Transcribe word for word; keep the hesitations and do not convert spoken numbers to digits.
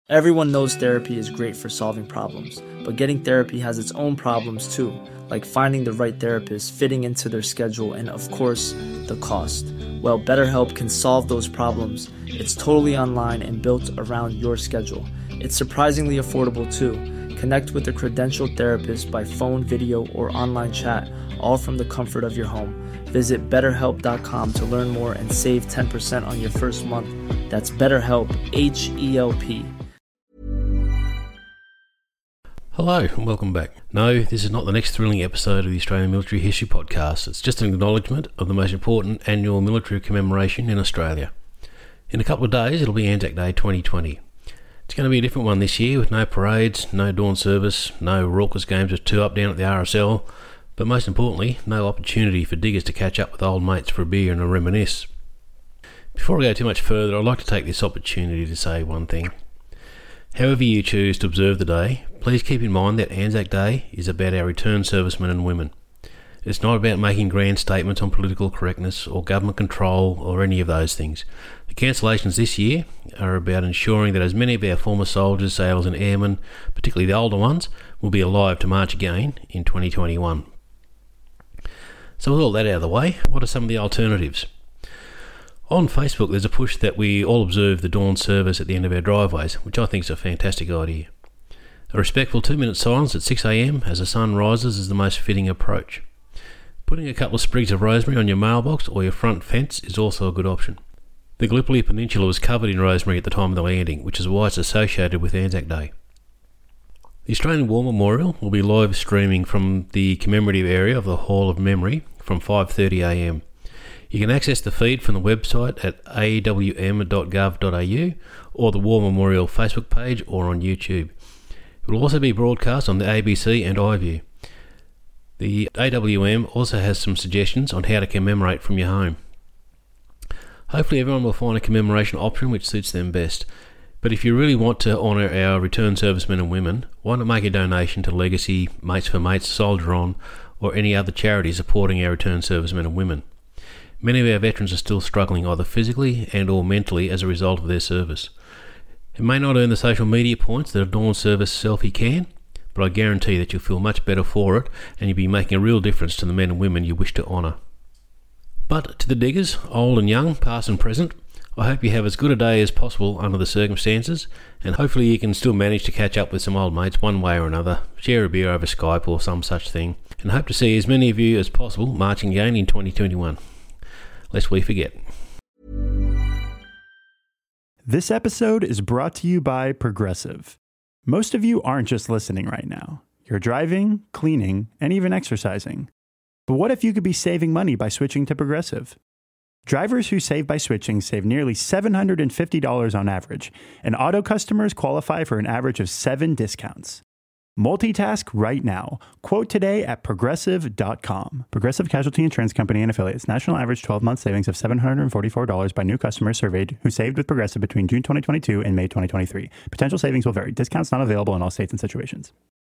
Everyone knows therapy is great for solving problems, but getting therapy has its own problems too, like finding the right therapist, fitting into their schedule, and of course, the cost. Well, BetterHelp can solve those problems. It's totally online and built around your schedule. It's surprisingly affordable too. Connect with a credentialed therapist by phone, video, or online chat, all from the comfort of your home. Visit better help dot com to learn more and save ten percent on your first month. That's BetterHelp, H E L P. Hello and welcome back. No, this is not the next thrilling episode of the Australian Military History Podcast. It's just an acknowledgement of the most important annual military commemoration in Australia. In a couple of days, it'll be Anzac Day twenty twenty. It's going to be a different one this year with no parades, no dawn service, no raucous games of two up down at the R S L, but most importantly, no opportunity for diggers to catch up with old mates for a beer and a reminisce. Before I go too much further, I'd like to take this opportunity to say one thing. However you choose to observe the day, please keep in mind that Anzac Day is about our returned servicemen and women. It's not about making grand statements on political correctness or government control or any of those things. The cancellations this year are about ensuring that as many of our former soldiers, sailors and airmen, particularly the older ones, will be alive to march again in twenty twenty-one. So with all that out of the way, what are some of the alternatives? On Facebook there's a push that we all observe the dawn service at the end of our driveways, which I think is a fantastic idea. A respectful two minute silence at six a.m. as the sun rises is the most fitting approach. Putting a couple of sprigs of rosemary on your mailbox or your front fence is also a good option. The Gallipoli Peninsula was covered in rosemary at the time of the landing, which is why it's associated with Anzac Day. The Australian War Memorial will be live streaming from the commemorative area of the Hall of Memory from five thirty a.m. You can access the feed from the website at a w m dot gov dot a u or the War Memorial Facebook page or on YouTube. It will also be broadcast on the A B C and iView. The A W M also has some suggestions on how to commemorate from your home. Hopefully everyone will find a commemoration option which suits them best. But if you really want to honour our returned servicemen and women, why not make a donation to Legacy, Mates for Mates, Soldier On, or any other charity supporting our returned servicemen and women? Many of our veterans are still struggling either physically and or mentally as a result of their service. It may not earn the social media points that a dawn service selfie can, but I guarantee that you'll feel much better for it and you'll be making a real difference to the men and women you wish to honour. But to the diggers, old and young, past and present, I hope you have as good a day as possible under the circumstances, and hopefully you can still manage to catch up with some old mates one way or another, share a beer over Skype or some such thing, and hope to see as many of you as possible marching again in twenty twenty-one. Lest we forget. This episode is brought to you by Progressive. Most of you aren't just listening right now. You're driving, cleaning, and even exercising. But what if you could be saving money by switching to Progressive? Drivers who save by switching save nearly seven hundred fifty dollars on average, and auto customers qualify for an average of seven discounts. Multitask right now. Quote today at progressive dot com. Progressive Casualty Insurance Company and Affiliates. National average twelve-month savings of seven hundred forty-four dollars by new customers surveyed who saved with Progressive between June twenty twenty-two and May twenty twenty-three. Potential savings will vary. Discounts not available in all states and situations.